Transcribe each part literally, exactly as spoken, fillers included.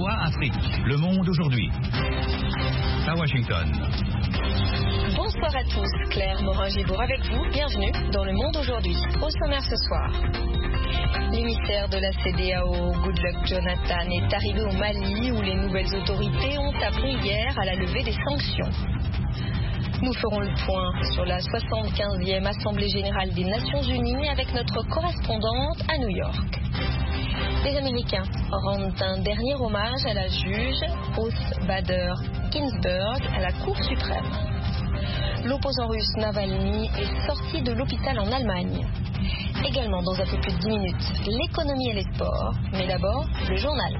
V O A Afrique, le monde aujourd'hui. À Washington. Bonsoir à tous, Claire Morin-Gibour avec vous. Bienvenue dans le monde aujourd'hui. Au sommaire ce soir. L'émissaire de la C D A O, Goodluck Jonathan, est arrivé au Mali où les nouvelles autorités ont appelé hier à la levée des sanctions. Nous ferons le point sur la soixante-quinzième Assemblée générale des Nations unies avec notre correspondante à New York. Les Américains rendent un dernier hommage à la juge Ruth Bader Ginsburg à la Cour suprême. L'opposant russe Navalny est sorti de l'hôpital en Allemagne. Également dans un peu plus de dix minutes, l'économie et les sports, mais d'abord le journal.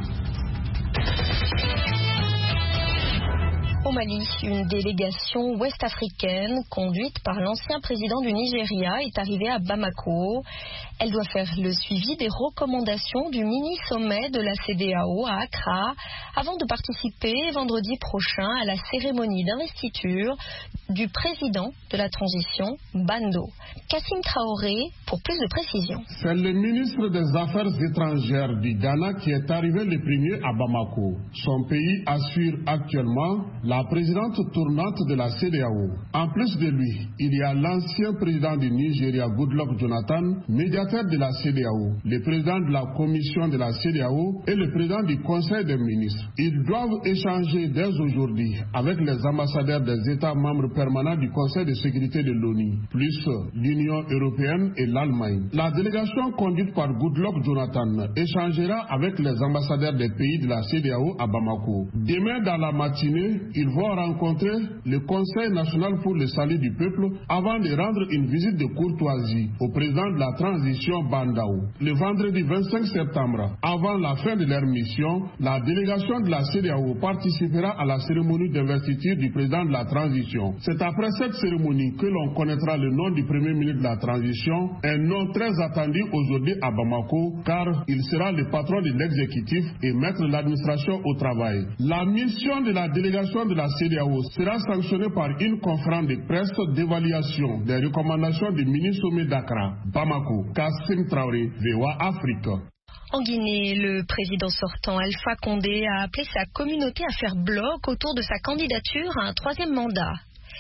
Au Mali, une délégation ouest-africaine conduite par l'ancien président du Nigeria est arrivée à Bamako. Elle doit faire le suivi des recommandations du mini-sommet de la C D A O à Accra avant de participer vendredi prochain à la cérémonie d'investiture du président de la transition, Bando. Kassim Traoré, pour plus de précisions. C'est le ministre des Affaires étrangères du Ghana qui est arrivé le premier à Bamako. Son pays assure actuellement la présidente tournante de la C D A O. En plus de lui, il y a l'ancien président du Nigeria, Goodluck Jonathan, médiateur de la C D A O, le président de la commission de la C D A O et le président du Conseil des ministres. Ils doivent échanger dès aujourd'hui avec les ambassadeurs des États membres permanents du Conseil de sécurité de l'ONU, plus l'Union européenne et l'Allemagne. La délégation conduite par Goodluck Jonathan échangera avec les ambassadeurs des pays de la C D A O à Bamako. Demain dans la matinée, ils vont rencontrer le Conseil national pour le salut du peuple avant de rendre une visite de courtoisie au président de la transition Bandao. Le vendredi vingt-cinq septembre, avant la fin de leur mission, la délégation de la C D A O participera à la cérémonie d'investiture du président de la transition. C'est après cette cérémonie que l'on connaîtra le nom du premier ministre de la transition, un nom très attendu aujourd'hui à Bamako, car il sera le patron de l'exécutif et mettre l'administration au travail. La mission de la délégation de la C D A O sera sanctionnée par une conférence de presse d'évaluation des recommandations du mini-sommet d'Accra. Bamako, Kassim Traoré, V O A Afrique. En Guinée, le président sortant Alpha Condé a appelé sa communauté à faire bloc autour de sa candidature à un troisième mandat.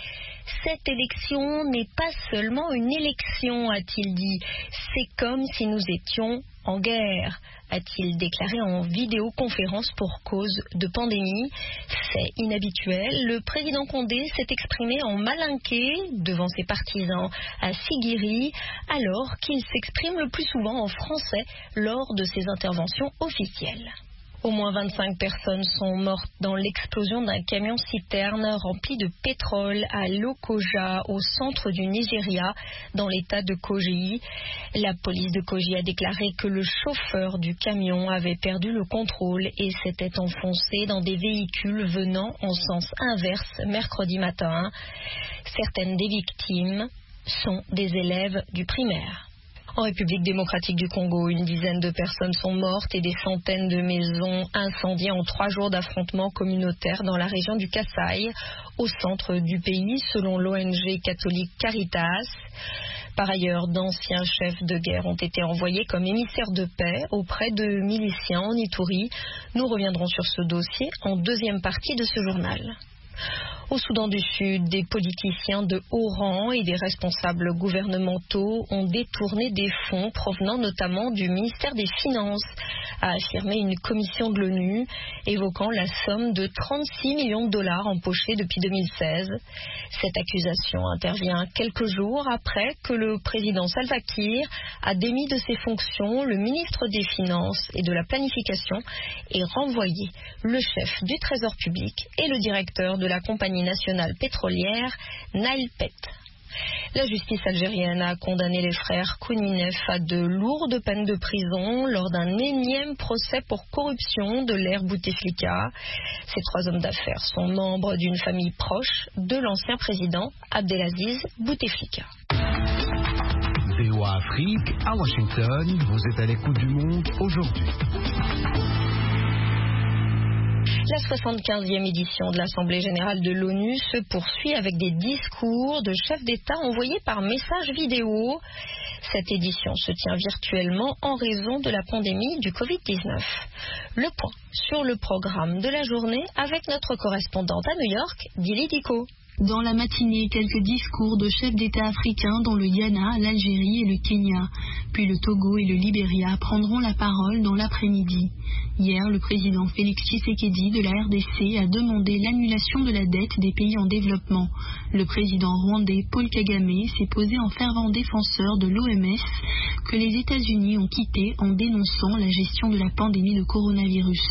Cette élection n'est pas seulement une élection, a-t-il dit. C'est comme si nous étions en guerre, a-t-il déclaré en vidéoconférence pour cause de pandémie. Fait inhabituel, le président Condé s'est exprimé en malinké devant ses partisans à Sigiri, alors qu'il s'exprime le plus souvent en français lors de ses interventions officielles. Au moins vingt-cinq personnes sont mortes dans l'explosion d'un camion-citerne rempli de pétrole à Lokoja, au centre du Nigeria, dans l'état de Kogi. La police de Kogi a déclaré que le chauffeur du camion avait perdu le contrôle et s'était enfoncé dans des véhicules venant en sens inverse mercredi matin. Certaines des victimes sont des élèves du primaire. En République démocratique du Congo, une dizaine de personnes sont mortes et des centaines de maisons incendiées en trois jours d'affrontements communautaires dans la région du Kasaï, au centre du pays, selon l'O N G catholique Caritas. Par ailleurs, d'anciens chefs de guerre ont été envoyés comme émissaires de paix auprès de miliciens en Ituri. Nous reviendrons sur ce dossier en deuxième partie de ce journal. Au Soudan du Sud, des politiciens de haut rang et des responsables gouvernementaux ont détourné des fonds provenant notamment du ministère des Finances, a affirmé une commission de l'ONU, évoquant la somme de trente-six millions de dollars empochés depuis deux mille seize. Cette accusation intervient quelques jours après que le président Salva Kiir a démis de ses fonctions le ministre des Finances et de la Planification et renvoyé le chef du Trésor public et le directeur de la compagnie nationale pétrolière, Nail Pet. La justice algérienne a condamné les frères Kouninef à de lourdes peines de prison lors d'un énième procès pour corruption de l'ère Bouteflika. Ces trois hommes d'affaires sont membres d'une famille proche de l'ancien président Abdelaziz Bouteflika. V O A Afrique, à Washington, vous êtes à l'écoute du monde aujourd'hui. La soixante-quinzième édition de l'Assemblée générale de l'ONU se poursuit avec des discours de chefs d'État envoyés par message vidéo. Cette édition se tient virtuellement en raison de la pandémie du covid dix-neuf. Le point sur le programme de la journée avec notre correspondante à New York, Dili Diko. Dans la matinée, quelques discours de chefs d'État africains dont le Ghana, l'Algérie et le Kenya. Puis le Togo et le Libéria prendront la parole dans l'après-midi. Hier, le président Félix Tshisekedi de la R D C a demandé l'annulation de la dette des pays en développement. Le président rwandais Paul Kagame s'est posé en fervent défenseur de l'O M S que les États-Unis ont quitté en dénonçant la gestion de la pandémie de coronavirus.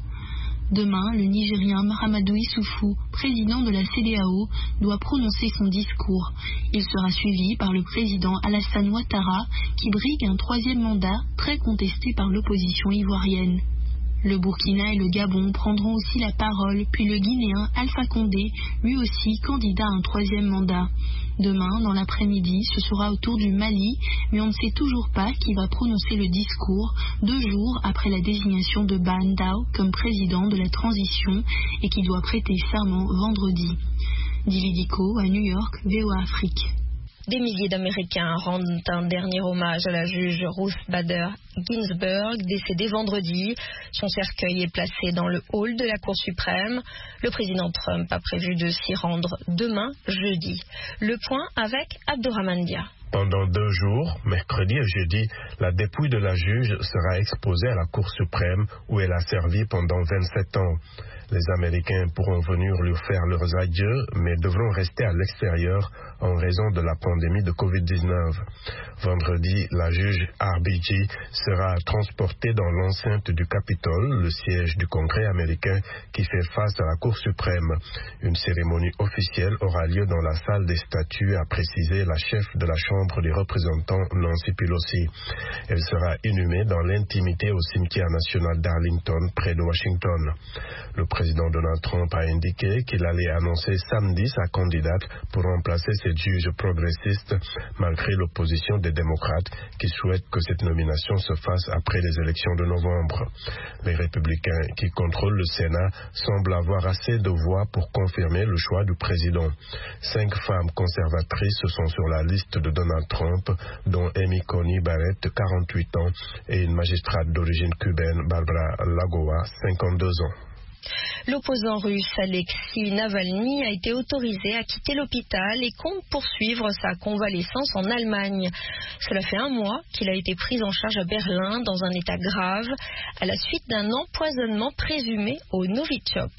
Demain, le Nigérien Mahamadou Issoufou, président de la C E D E A O, doit prononcer son discours. Il sera suivi par le président Alassane Ouattara, qui brigue un troisième mandat très contesté par l'opposition ivoirienne. Le Burkina et le Gabon prendront aussi la parole, puis le Guinéen Alpha Condé, lui aussi candidat à un troisième mandat. Demain, dans l'après-midi, ce sera au tour du Mali, mais on ne sait toujours pas qui va prononcer le discours, deux jours après la désignation de Ba Ndao comme président de la transition et qui doit prêter serment vendredi. Dili Diko à New York, V O A Afrique. Des milliers d'Américains rendent un dernier hommage à la juge Ruth Bader Ginsburg, décédée vendredi. Son cercueil est placé dans le hall de la Cour suprême. Le président Trump a prévu de s'y rendre demain, jeudi. Le point avec Abdourahmane Dia. Pendant deux jours, mercredi et jeudi, la dépouille de la juge sera exposée à la Cour suprême où elle a servi pendant vingt-sept ans. Les Américains pourront venir lui faire leurs adieux, mais devront rester à l'extérieur en raison de la pandémie de covid dix-neuf. Vendredi, la juge R B G sera transportée dans l'enceinte du Capitole, le siège du Congrès américain qui fait face à la Cour suprême. Une cérémonie officielle aura lieu dans la salle des statues, a précisé la chef de la Chambre des représentants, Nancy Pelosi. Elle sera inhumée dans l'intimité au cimetière national d'Arlington, près de Washington. Le président Donald Trump a indiqué qu'il allait annoncer samedi sa candidate pour remplacer cette juge progressiste, malgré l'opposition des démocrates qui souhaitent que cette nomination se fasse après les élections de novembre. Les républicains qui contrôlent le Sénat semblent avoir assez de voix pour confirmer le choix du président. Cinq femmes conservatrices sont sur la liste de Donald Trump, dont Amy Coney Barrett, quarante-huit ans, et une magistrate d'origine cubaine, Barbara Lagoa, cinquante-deux ans. L'opposant russe Alexei Navalny a été autorisé à quitter l'hôpital et compte poursuivre sa convalescence en Allemagne. Cela fait un mois qu'il a été pris en charge à Berlin dans un état grave à la suite d'un empoisonnement présumé au Novichok.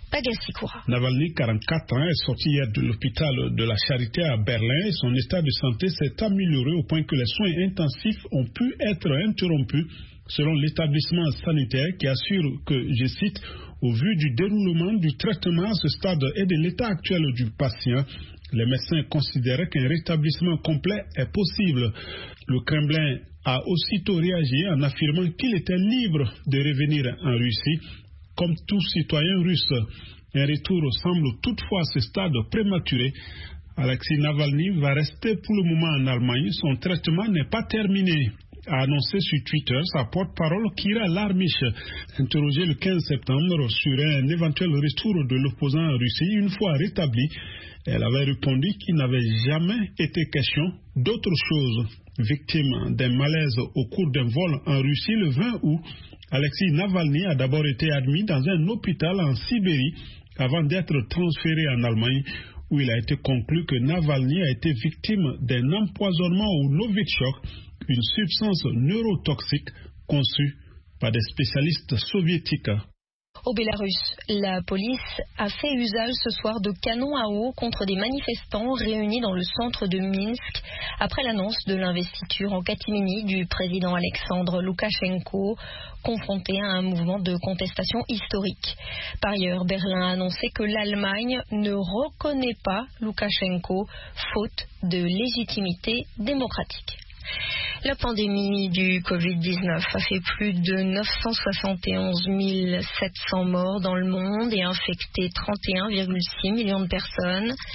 Navalny, quarante-quatre ans, est sorti hier de l'hôpital de la Charité à Berlin et son état de santé s'est amélioré au point que les soins intensifs ont pu être interrompus selon l'établissement sanitaire qui assure que, je cite, au vu du déroulement du traitement à ce stade et de l'état actuel du patient, les médecins considéraient qu'un rétablissement complet est possible. Le Kremlin a aussitôt réagi en affirmant qu'il était libre de revenir en Russie, comme tout citoyen russe. Un retour semble toutefois à ce stade prématuré. Alexei Navalny va rester pour le moment en Allemagne. Son traitement n'est pas terminé, a annoncé sur Twitter sa porte-parole Kira Larmish. Interrogée le quinze septembre sur un éventuel retour de l'opposant en Russie une fois rétabli, elle avait répondu qu'il n'avait jamais été question d'autre chose. Victime d'un malaise au cours d'un vol en Russie le vingt août, Alexei Navalny a d'abord été admis dans un hôpital en Sibérie avant d'être transféré en Allemagne, où il a été conclu que Navalny a été victime d'un empoisonnement au Novichok, une substance neurotoxique conçue par des spécialistes soviétiques. Au Bélarus, la police a fait usage ce soir de canons à eau contre des manifestants réunis dans le centre de Minsk après l'annonce de l'investiture en catimini du président Alexandre Loukachenko, confronté à un mouvement de contestation historique. Par ailleurs, Berlin a annoncé que l'Allemagne ne reconnaît pas Loukachenko, faute de légitimité démocratique. La pandémie du covid dix-neuf a fait plus de neuf cent soixante et onze mille sept cents morts dans le monde et infecté trente et un virgule six millions de personnes.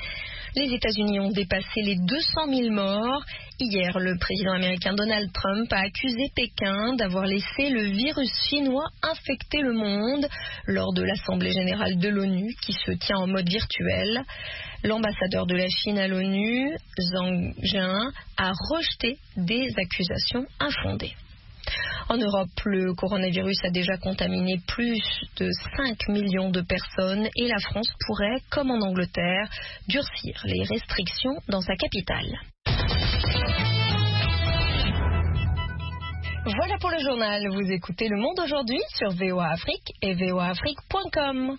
Les États-Unis ont dépassé les deux cent mille morts. Hier, le président américain Donald Trump a accusé Pékin d'avoir laissé le virus chinois infecter le monde lors de l'Assemblée générale de l'ONU qui se tient en mode virtuel. L'ambassadeur de la Chine à l'ONU, Zhang Jian, a rejeté des accusations infondées. En Europe, le coronavirus a déjà contaminé plus de cinq millions de personnes et la France pourrait, comme en Angleterre, durcir les restrictions dans sa capitale. Voilà pour le journal. Vous écoutez Le Monde aujourd'hui sur V O A Afrique et V O A Afrique point com.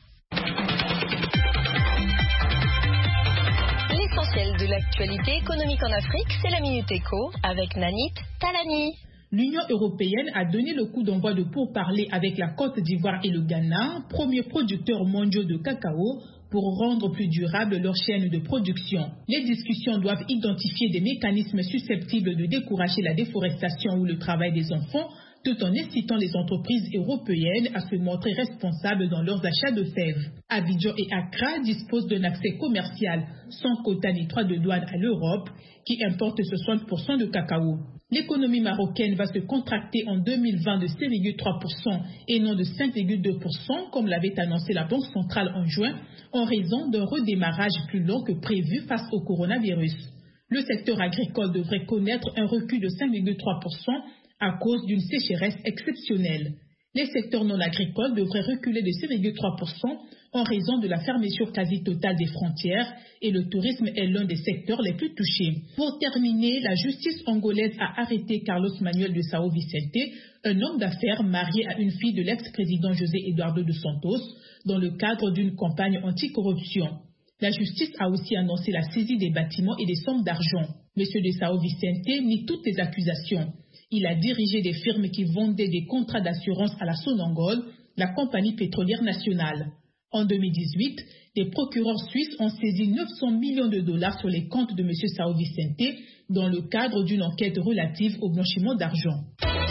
L'essentiel de l'actualité économique en Afrique, c'est la Minute Éco avec Nanit Talani. L'Union européenne a donné le coup d'envoi de pourparlers avec la Côte d'Ivoire et le Ghana, premiers producteurs mondiaux de cacao, pour rendre plus durable leur chaîne de production. Les discussions doivent identifier des mécanismes susceptibles de décourager la déforestation ou le travail des enfants, tout en incitant les entreprises européennes à se montrer responsables dans leurs achats de fèves. Abidjan et Accra disposent d'un accès commercial sans quota ni droit de douane à l'Europe, qui importe soixante pour cent de cacao. L'économie marocaine va se contracter en deux mille vingt de six virgule trois pour cent et non de cinq virgule deux pour cent, comme l'avait annoncé la Banque centrale en juin, en raison d'un redémarrage plus long que prévu face au coronavirus. Le secteur agricole devrait connaître un recul de cinq virgule trois pour cent à cause d'une sécheresse exceptionnelle. Les secteurs non agricoles devraient reculer de six virgule trois pour cent en raison de la fermeture quasi totale des frontières et le tourisme est l'un des secteurs les plus touchés. Pour terminer, la justice angolaise a arrêté Carlos Manuel de Sao Vicente, un homme d'affaires marié à une fille de l'ex-président José Eduardo dos Santos, dans le cadre d'une campagne anticorruption. La justice a aussi annoncé la saisie des bâtiments et des sommes d'argent. Monsieur de Sao Vicente nie toutes les accusations. Il a dirigé des firmes qui vendaient des contrats d'assurance à la Sonangol, la compagnie pétrolière nationale. En deux mille dix-huit, les procureurs suisses ont saisi neuf cents millions de dollars sur les comptes de M. Sao Vicente dans le cadre d'une enquête relative au blanchiment d'argent.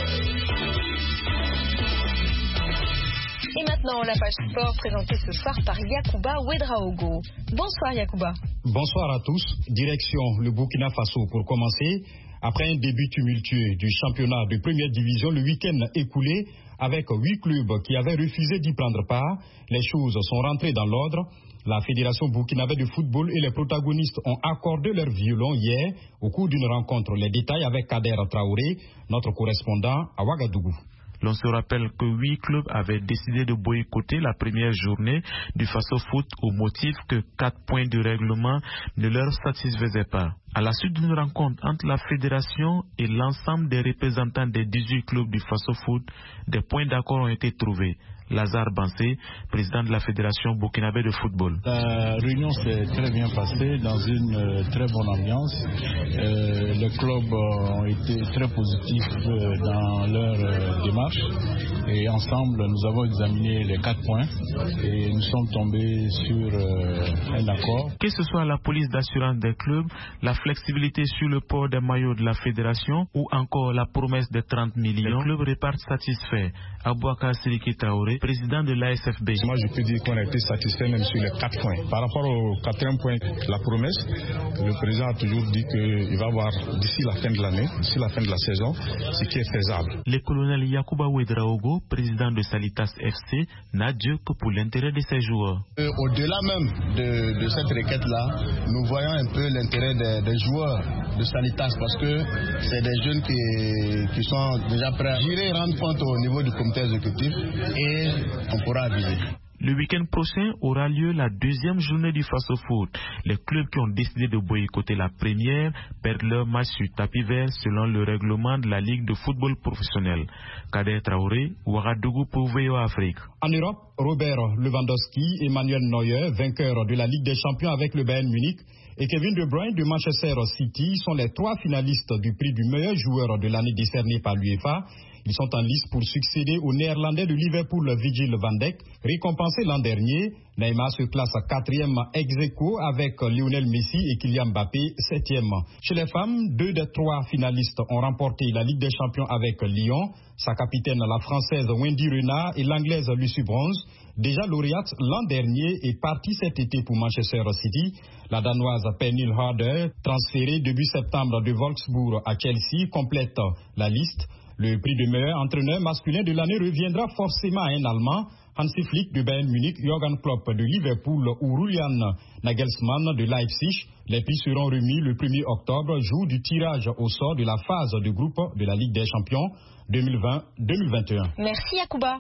Et maintenant, la page sport présentée ce soir par Yacouba Ouedraogo. Bonsoir Yacouba. Bonsoir à tous. Direction le Burkina Faso pour commencer. Après un début tumultueux du championnat de première division le week-end écoulé, avec huit clubs qui avaient refusé d'y prendre part, les choses sont rentrées dans l'ordre. La Fédération burkinabé de football et les protagonistes ont accordé leur violon hier au cours d'une rencontre. Les détails avec Kader Traoré, notre correspondant à Ouagadougou. L'on se rappelle que huit clubs avaient décidé de boycotter la première journée du Faso Foot au motif que quatre points de règlement ne leur satisfaisaient pas. À la suite d'une rencontre entre la fédération et l'ensemble des représentants des dix-huit clubs du Faso Foot, des points d'accord ont été trouvés. Lazare Bansé, président de la Fédération burkinabé de football. La réunion s'est très bien passée dans une euh, très bonne ambiance. Euh, les clubs euh, ont été très positifs euh, dans leur euh, démarche et ensemble nous avons examiné les quatre points et nous sommes tombés sur euh, un accord. Que ce soit la police d'assurance des clubs, la flexibilité sur le port des maillots de la fédération ou encore la promesse de trente millions, les clubs repartent satisfaits. Abouakar Siriki Traoré, président de l'A S F B. Moi, je peux dire qu'on a été satisfait même sur les quatre points. Par rapport au quatrième point, la promesse, le président a toujours dit qu'il va avoir d'ici la fin de l'année, d'ici la fin de la saison, ce qui est faisable. Le colonel Yacouba Ouedraogo, président de Salitas F C, n'a Dieu que pour l'intérêt de ses joueurs. Euh, au-delà même de, de cette requête-là, nous voyons un peu l'intérêt des, des joueurs de Salitas parce que c'est des jeunes qui, qui sont déjà prêts. J'irai rendre compte au niveau du comité exécutif et on pourra aviser. Le week-end prochain aura lieu la deuxième journée du Faso Foot. Les clubs qui ont décidé de boycotter la première perdent leur match sur tapis vert selon le règlement de la Ligue de football professionnel. Kader Traoré, Ouagadougou pour V O A Afrique. En Europe, Robert Lewandowski et Manuel Neuer, vainqueurs de la Ligue des Champions avec le Bayern Munich, et Kevin De Bruyne de Manchester City sont les trois finalistes du prix du meilleur joueur de l'année décerné par l'UEFA. Ils sont en lice pour succéder au néerlandais de Liverpool Virgil van Dijk, récompensé l'an dernier. Neymar se classe quatrième ex aequo avec Lionel Messi et Kylian Mbappé septième. Chez les femmes, deux des trois finalistes ont remporté la Ligue des Champions avec Lyon. Sa capitaine, la française Wendy Renard, et l'anglaise Lucy Bronze. déjà lauréate l'an dernier, est partie cet été pour Manchester City. La Danoise Pernille Harder, transférée début septembre de Wolfsburg à Chelsea, complète la liste. Le prix de meilleur entraîneur masculin de l'année reviendra forcément à un Allemand, Hansi Flick de Bayern Munich, Jürgen Klopp de Liverpool ou Julian Nagelsmann de Leipzig. Les prix seront remis le premier octobre, jour du tirage au sort de la phase de groupe de la Ligue des Champions deux mille vingt deux mille vingt et un. Merci Yacouba.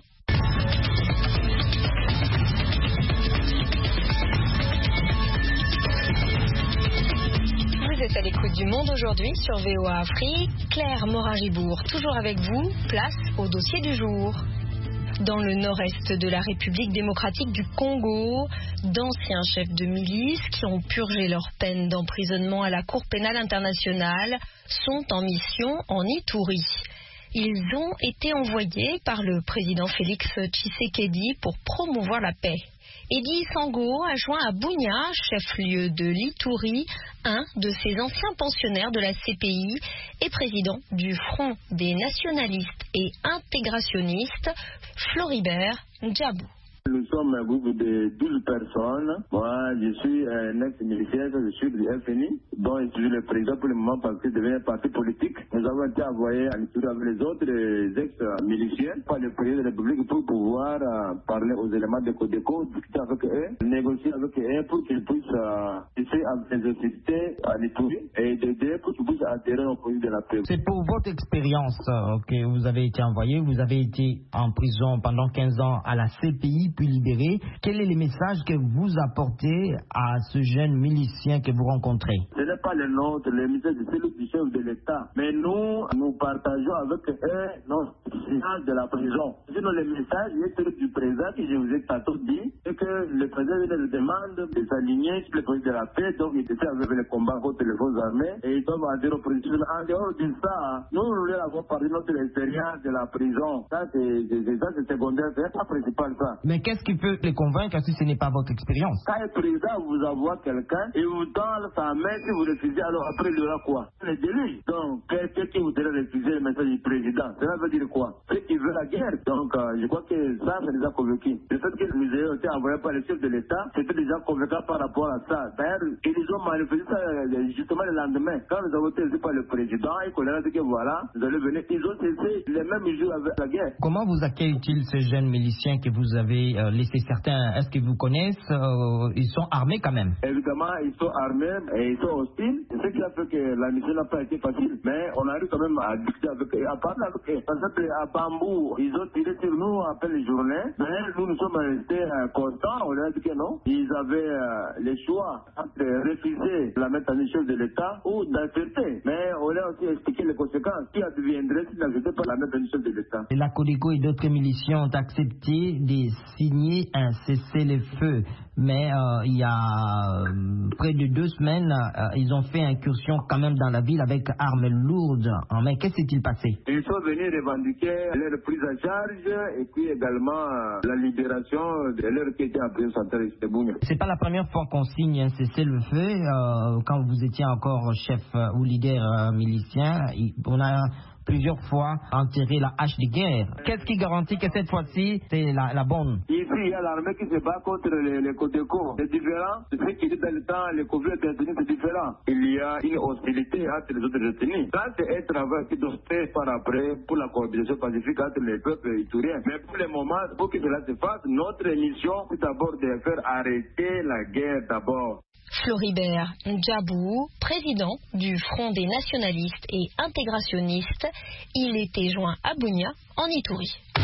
Vous êtes à l'écoute du Monde aujourd'hui sur V O A Afrique. Claire Morin-Gibourg, toujours avec vous. Place au dossier du jour. Dans le nord-est de la République démocratique du Congo, d'anciens chefs de milice qui ont purgé leur peine d'emprisonnement à la Cour pénale internationale sont en mission en Ituri. Ils ont été envoyés par le président Félix Tshisekedi pour promouvoir la paix. Edi Sango a joint à Bunia, chef-lieu de l'Ituri, un de ses anciens pensionnaires de la C P I et président du Front des nationalistes et intégrationnistes, Floribert Ndjabou. Nous sommes un groupe de douze personnes. Moi, je suis un ex-militaire, je suis du F N I, dont je suis le président pour le moment parce que je deviens un parti politique. Nous avons été envoyés en Ituri avec les autres ex-miliciens par le président de la République pour pouvoir euh, parler aux éléments de Codeco, discuter avec eux, négocier avec eux pour qu'ils puissent euh, essayer d'exercer en Ituri et d'aider pour qu'ils puissent adhérer au projet de la paix. C'est pour votre expérience euh, que vous avez été envoyé. Vous avez été en prison pendant quinze ans à la C P I, puis libéré. Quel est le message que vous apportez à ce jeune milicien que vous rencontrez? Ce n'est pas le nôtre, le message c'est celui du chef de l'État. Mais nous, nous partageons avec eux notre silence de la prison. Sinon, le message est celui du président que je vous ai tantôt dit, c'est que le président nous demande de s'aligner sur le projet de la paix, donc il était avec le combat contre les forces armées, et ils doivent adhérer au projet. En dehors de ça, nous, nous voulons avoir parlé de notre expérience de la prison. Ça, c'est secondaire, c'est pas principal, ça. Mais qu'est-ce qui peut les convaincre si ce n'est pas votre expérience? Quand le président vous envoie quelqu'un et vous donne sa main, si vous refusez, alors après il y aura quoi? Le délit. Donc, quelqu'un qui voudrait refuser le message du président, cela veut dire quoi? C'est qu'il veut la guerre. Donc, euh, je crois que ça, c'est déjà convaincu. Le fait que nous ayons été envoyés par le chef de l'État, c'était déjà convaincant par rapport à ça. D'ailleurs, ils ont manifesté ça justement le lendemain. Quand nous avons été reçus par le président et qu'on a dit que voilà, nous allons venir, ils ont cessé les mêmes jours avec la guerre. Comment vous accueillent-ils ces jeunes miliciens que vous avez euh, laissés? Certains, est-ce qu'ils vous connaissent? euh, Ils sont armés quand même. Évidemment, ils sont armés et ils sont hostiles. C'est ce qui a fait que la mission n'a pas été facile. Mais on arrive quand même à discuter avec eux, à parler avec eux. Par exemple, à Bambou, ils ont tiré sur nous après les journées. Mais nous, nous sommes restés euh, constants. On leur a dit que non. Ils avaient euh, le choix entre refuser la maintenance de l'État ou d'accepter. Mais on leur a aussi expliqué les conséquences qui adviendraient s'ils n'acceptaient pas la maintenance de l'État. Et la Codeco et d'autres miliciens ont accepté de signer un cessez-le-feu. Mais euh, il y a euh, près de deux semaines, euh, ils ont fait incursion quand même dans la ville avec armes lourdes en main. Qu'est-ce qui s'est-il passé? Ils sont venus revendiquer leur prise en charge et puis également euh, la libération de leur qui était en prison centrale de Bunia. C'est pas la première fois qu'on signe un cessez-le-feu. Euh, quand vous étiez encore chef euh, ou leader euh, milicien, on a plusieurs fois enterré la hache de guerre. Qu'est-ce qui garantit que cette fois-ci, c'est la, la bonne? Ici, il y a l'armée qui se bat contre les, les Codeco. C'est différent. C'est ce qui était dans le temps, les conflits détenus, c'est différent. Il y a une hostilité entre les autres détenus. Ça, c'est un travail qui doit se faire par après pour la cohabitation pacifique entre les peuples ituriens. Mais pour le moment, pour que cela se fasse, notre mission, c'est d'abord de faire arrêter la guerre d'abord. Floribert Ndjabou, président du Front des nationalistes et intégrationnistes, il était joint à Bunia, en Ituri.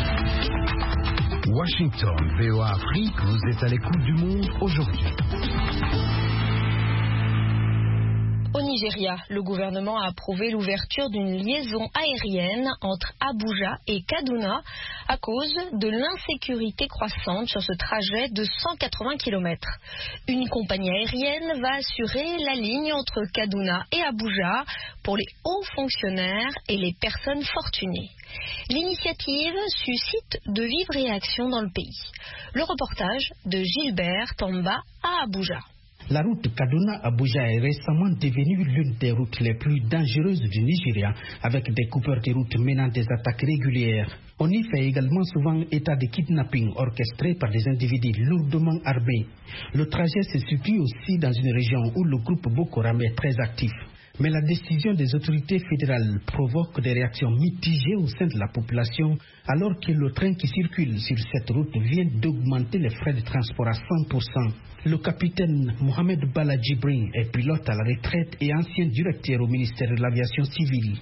Washington, V O A Afrique, vous êtes à l'écoute du monde aujourd'hui. Au Nigeria, le gouvernement a approuvé l'ouverture d'une liaison aérienne entre Abuja et Kaduna à cause de l'insécurité croissante sur ce trajet de cent quatre-vingts kilomètres. Une compagnie aérienne va assurer la ligne entre Kaduna et Abuja pour les hauts fonctionnaires et les personnes fortunées. L'initiative suscite de vives réactions dans le pays. Le reportage de Gilbert Tamba à Abuja. La route Kaduna-Abuja est récemment devenue l'une des routes les plus dangereuses du Nigeria, avec des coupeurs de route menant des attaques régulières. On y fait également souvent état de kidnapping orchestré par des individus lourdement armés. Le trajet se situe aussi dans une région où le groupe Boko Haram est très actif. Mais la décision des autorités fédérales provoque des réactions mitigées au sein de la population, alors que le train qui circule sur cette route vient d'augmenter les frais de transport à cent pour cent. Le capitaine Mohamed Bala Djibrin est pilote à la retraite et ancien directeur au ministère de l'Aviation civile.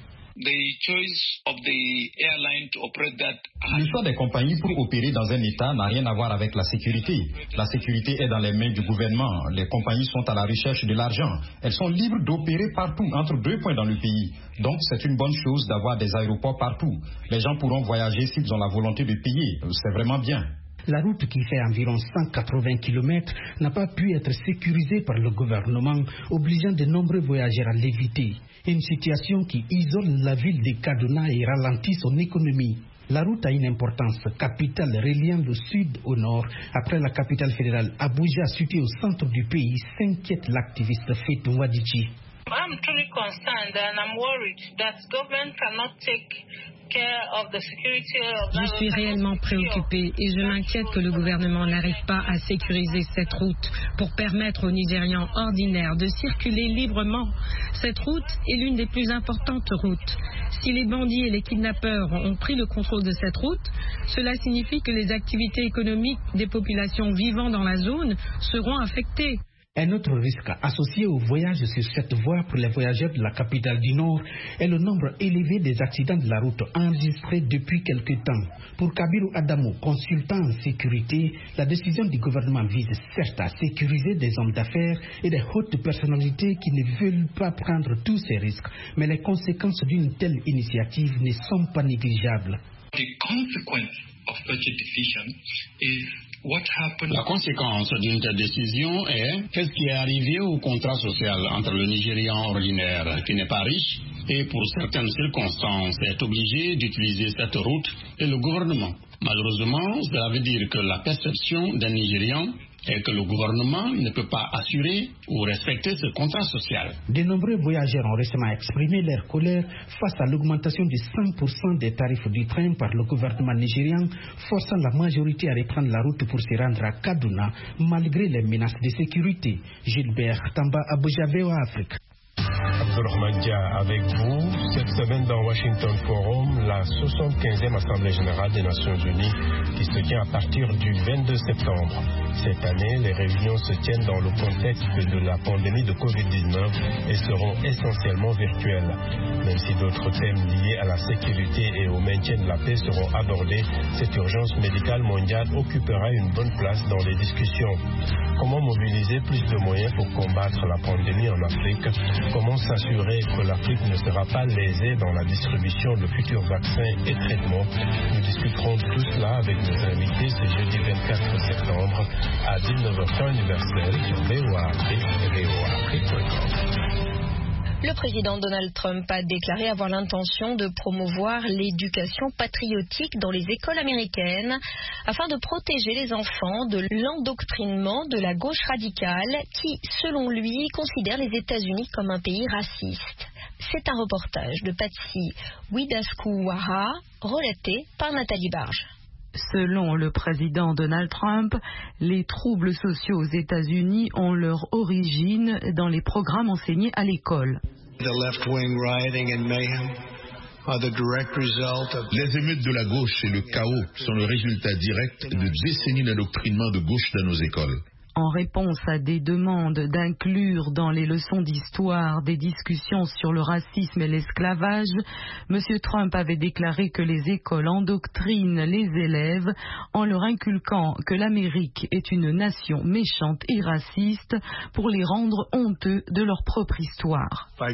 Le choix des compagnies pour opérer dans un État n'a rien à voir avec la sécurité. La sécurité est dans les mains du gouvernement. Les compagnies sont à la recherche de l'argent. Elles sont libres d'opérer partout, entre deux points dans le pays. Donc c'est une bonne chose d'avoir des aéroports partout. Les gens pourront voyager s'ils ont la volonté de payer. C'est vraiment bien. La route qui fait environ cent quatre-vingts kilomètres n'a pas pu être sécurisée par le gouvernement, obligeant de nombreux voyageurs à l'éviter. Une situation qui isole la ville de Kaduna et ralentit son économie. La route a une importance capitale reliant le sud au nord. Après la capitale fédérale, Abuja, située au centre du pays, s'inquiète l'activiste Faith Nwadichi. I'm truly concerned and I'm worried that government cannot take care of the security of that. Je suis réellement préoccupée et je m'inquiète que le gouvernement n'arrive pas à sécuriser cette route pour permettre aux Nigérians ordinaires de circuler librement. Cette route est l'une des plus importantes routes. Si les bandits et les kidnappeurs ont pris le contrôle de cette route, cela signifie que les activités économiques des populations vivant dans la zone seront affectées. Un autre risque associé au voyage sur cette voie pour les voyageurs de la capitale du Nord est le nombre élevé des accidents de la route enregistrés depuis quelque temps. Pour Kabiru Adamo, consultant en sécurité, la décision du gouvernement vise certes à sécuriser des hommes d'affaires et des hautes personnalités qui ne veulent pas prendre tous ces risques, mais les conséquences d'une telle initiative ne sont pas négligeables. The consequence of such a decision is La conséquence d'une telle décision est qu'est-ce qui est arrivé au contrat social entre le Nigérian ordinaire qui n'est pas riche et pour certaines circonstances est obligé d'utiliser cette route et le gouvernement. Malheureusement, cela veut dire que la perception d'un Nigérian est que le gouvernement ne peut pas assurer ou respecter ce contrat social. De nombreux voyageurs ont récemment exprimé leur colère face à l'augmentation de cent pour cent des tarifs du train par le gouvernement nigérian, forçant la majorité à reprendre la route pour se rendre à Kaduna, malgré les menaces de sécurité. Gilbert Tamba, Abuja, V O A Afrique. Abdourahmane Dia avec vous. Cette semaine dans Washington Forum, la soixante-quinzième Assemblée générale des Nations Unies qui se tient à partir du vingt-deux septembre. Cette année, les réunions se tiennent dans le contexte de la pandémie de covid dix-neuf et seront essentiellement virtuelles. Même si d'autres thèmes liés à la sécurité et au maintien de la paix seront abordés, cette urgence médicale mondiale occupera une bonne place dans les discussions. Comment mobiliser plus de moyens pour combattre la pandémie en Afrique? Comment s'assurer que l'Afrique ne sera pas lésée dans la distribution de futurs vaccins et traitements? Nous discuterons de tout cela avec nos invités ce jeudi vingt-quatre septembre à dix-neuf heures temps universel sur V O A Afrique et V O A Afrique point com. Le président Donald Trump a déclaré avoir l'intention de promouvoir l'éducation patriotique dans les écoles américaines afin de protéger les enfants de l'endoctrinement de la gauche radicale qui, selon lui, considère les États-Unis comme un pays raciste. C'est un reportage de Patsy Widakuswara, relaté par Nathalie Barge. Selon le président Donald Trump, les troubles sociaux aux États-Unis ont leur origine dans les programmes enseignés à l'école. Les émeutes de la gauche et le chaos sont le résultat direct de décennies d'endoctrinement de gauche dans nos écoles. En réponse à des demandes d'inclure dans les leçons d'histoire des discussions sur le racisme et l'esclavage, M. Trump avait déclaré que les écoles endoctrinent les élèves en leur inculquant que l'Amérique est une nation méchante et raciste pour les rendre honteux de leur propre histoire. En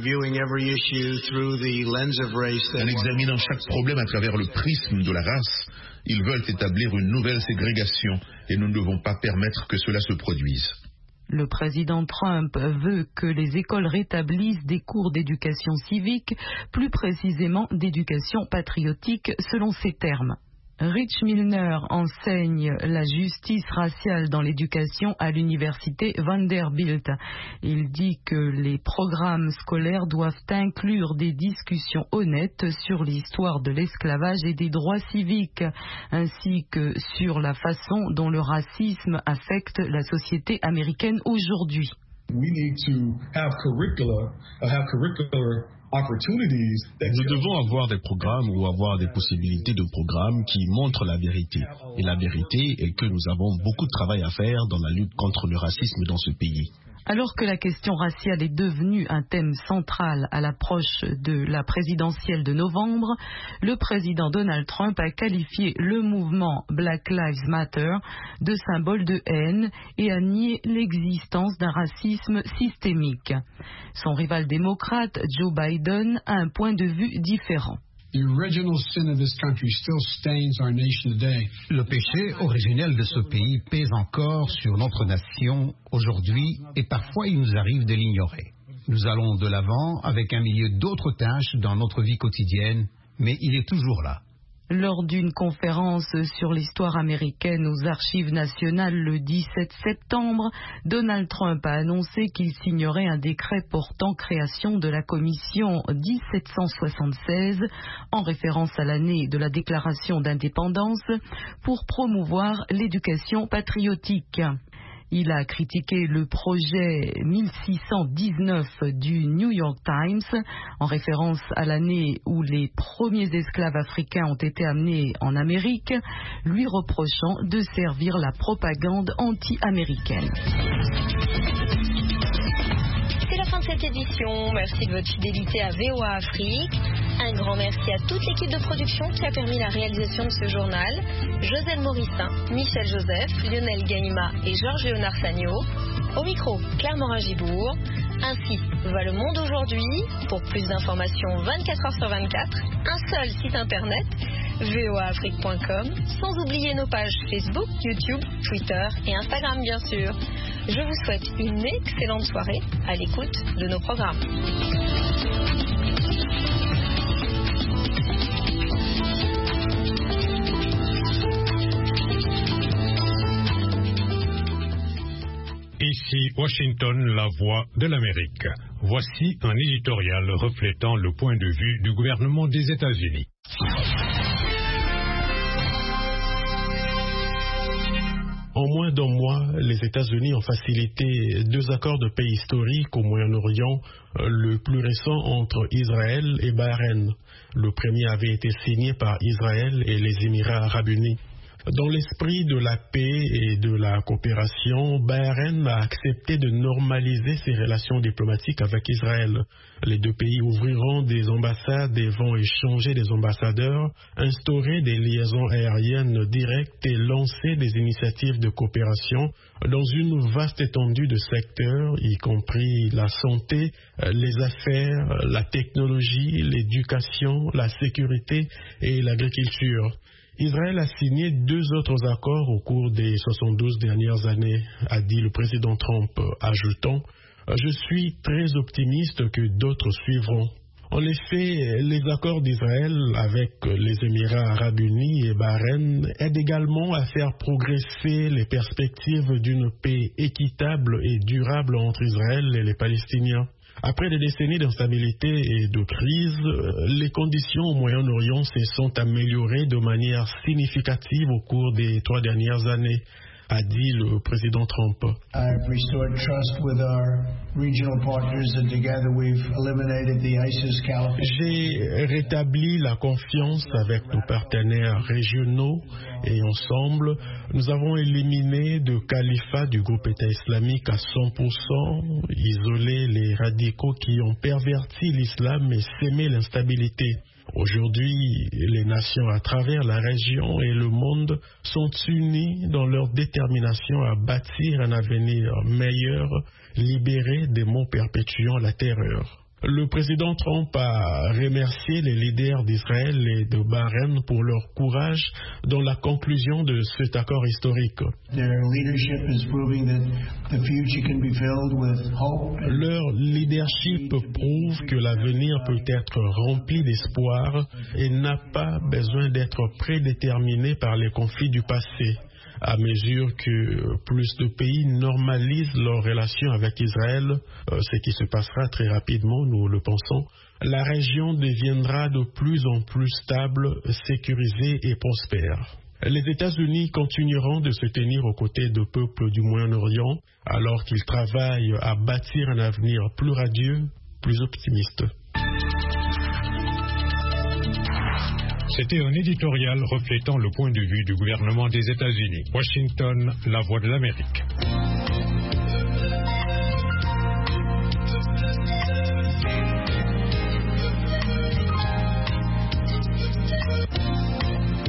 examinant chaque problème à travers le prisme de la race, ils veulent établir une nouvelle ségrégation et nous ne devons pas permettre que cela se produise. Le président Trump veut que les écoles rétablissent des cours d'éducation civique, plus précisément d'éducation patriotique selon ses termes. Rich Milner enseigne la justice raciale dans l'éducation à l'université Vanderbilt. Il dit que les programmes scolaires doivent inclure des discussions honnêtes sur l'histoire de l'esclavage et des droits civiques, ainsi que sur la façon dont le racisme affecte la société américaine aujourd'hui. We need to have curricula, uh, have curricular Nous devons avoir des programmes ou avoir des possibilités de programmes qui montrent la vérité. Et la vérité est que nous avons beaucoup de travail à faire dans la lutte contre le racisme dans ce pays. Alors que la question raciale est devenue un thème central à l'approche de la présidentielle de novembre, le président Donald Trump a qualifié le mouvement Black Lives Matter de symbole de haine et a nié l'existence d'un racisme systémique. Son rival démocrate, Joe Biden, a un point de vue différent. Le péché originel de ce pays pèse encore sur notre nation aujourd'hui et parfois il nous arrive de l'ignorer. Nous allons de l'avant avec un milieu d'autres tâches dans notre vie quotidienne, mais il est toujours là. Lors d'une conférence sur l'histoire américaine aux Archives nationales le dix-sept septembre, Donald Trump a annoncé qu'il signerait un décret portant création de la commission dix-sept cent soixante-seize, en référence à l'année de la déclaration d'indépendance, pour promouvoir l'éducation patriotique. Il a critiqué le projet mille six cent dix-neuf du New York Times, en référence à l'année où les premiers esclaves africains ont été amenés en Amérique, lui reprochant de servir la propagande anti-américaine. C'est la fin de cette édition. Merci de votre fidélité à V O A Afrique. Un grand merci à toute l'équipe de production qui a permis la réalisation de ce journal. Josène Morissin, Michel Joseph, Lionel Gaïma et Georges-Léonard Sagno. Au micro, Claire Morin-Gibourg. Ainsi va le monde aujourd'hui. Pour plus d'informations vingt-quatre heures sur vingt-quatre, un seul site internet, v o a afrique point com, sans oublier nos pages Facebook, YouTube, Twitter et Instagram bien sûr. Je vous souhaite une excellente soirée à l'écoute de nos programmes. Ici Washington, la voix de l'Amérique. Voici un éditorial reflétant le point de vue du gouvernement des États-Unis. En moins d'un mois, les États-Unis ont facilité deux accords de paix historiques au Moyen-Orient, le plus récent entre Israël et Bahreïn. Le premier avait été signé par Israël et les Émirats arabes unis. Dans l'esprit de la paix et de la coopération, Bahreïn a accepté de normaliser ses relations diplomatiques avec Israël. Les deux pays ouvriront des ambassades et vont échanger des ambassadeurs, instaurer des liaisons aériennes directes et lancer des initiatives de coopération dans une vaste étendue de secteurs, y compris la santé, les affaires, la technologie, l'éducation, la sécurité et l'agriculture. Israël a signé deux autres accords au cours des soixante-douze dernières années, a dit le président Trump, ajoutant « Je suis très optimiste que d'autres suivront ». En effet, les accords d'Israël avec les Émirats arabes unis et Bahreïn aident également à faire progresser les perspectives d'une paix équitable et durable entre Israël et les Palestiniens. Après des décennies d'instabilité et de crise, les conditions au Moyen-Orient se sont améliorées de manière significative au cours des trois dernières années, a dit le président Trump. J'ai rétabli la confiance avec nos partenaires régionaux et ensemble, nous avons éliminé le califat du groupe État islamique à cent pour cent, isolé les radicaux qui ont perverti l'islam et sémé l'instabilité. Aujourd'hui, les nations à travers la région et le monde sont unies dans leur détermination à bâtir un avenir meilleur, libéré des maux perpétuant la terreur. Le président Trump a remercié les leaders d'Israël et de Bahreïn pour leur courage dans la conclusion de cet accord historique. Leur leadership prouve que l'avenir peut être rempli d'espoir et n'a pas besoin d'être prédéterminé par les conflits du passé. À mesure que plus de pays normalisent leurs relations avec Israël, ce qui se passera très rapidement, nous le pensons, la région deviendra de plus en plus stable, sécurisée et prospère. Les États-Unis continueront de se tenir aux côtés du peuple du Moyen-Orient alors qu'ils travaillent à bâtir un avenir plus radieux, plus optimiste. C'était un éditorial reflétant le point de vue du gouvernement des États-Unis. Washington, la voix de l'Amérique.